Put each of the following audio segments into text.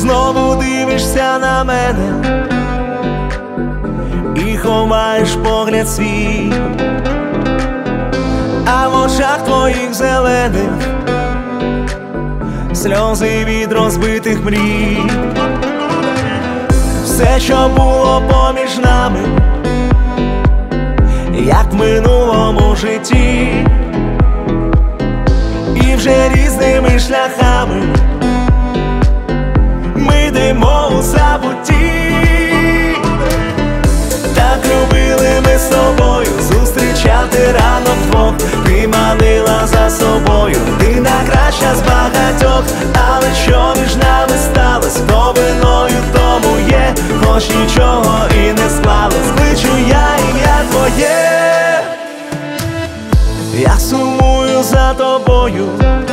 знову дивишся на мене і ховаєш погляд свій, а в очах твоїх зелених сльози від розбитих мрій. Все, що було поміж нами, як в минулому житті, і вже різними шляхами ми йдемо у забутті. Так любили ми з тобою зустрічати ранок вдвох. Ти манила за собою, ти найкраща з багатьох. Але що між нами сталось, то виною тому є, хоч нічого і не склалось. Кличу я ім'я твоє, я сумую за тобою,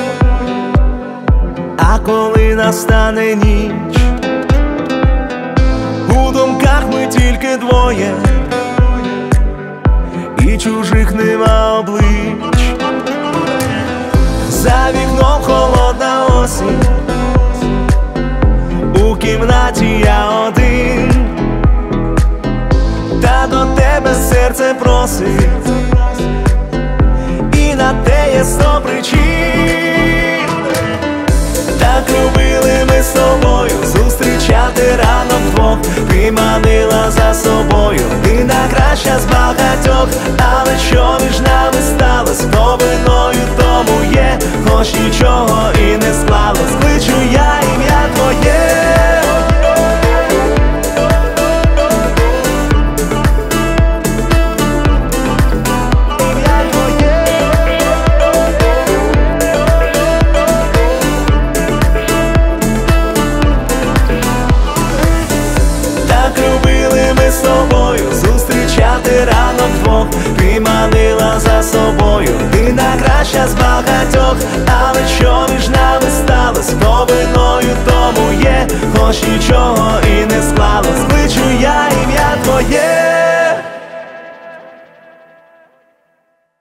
а коли настане ніч, у думках ми тільки двоє, і чужих нема облич. За вікном холодна осінь, у кімнаті я один, та до тебе серце просить, і на те є 100 причин. Так любили ми з тобою зустрічати ранок вдвох. Ти манила за собою, ти найкраща з багатьох. Але що між нами сталось, то виною тому є, хоч нічого і не склалось. Кличу я ім'я твоє, з тобою зустрічати ранок вдвох. Ти манила за собою, ти найкраща з багатьох. Але що між нами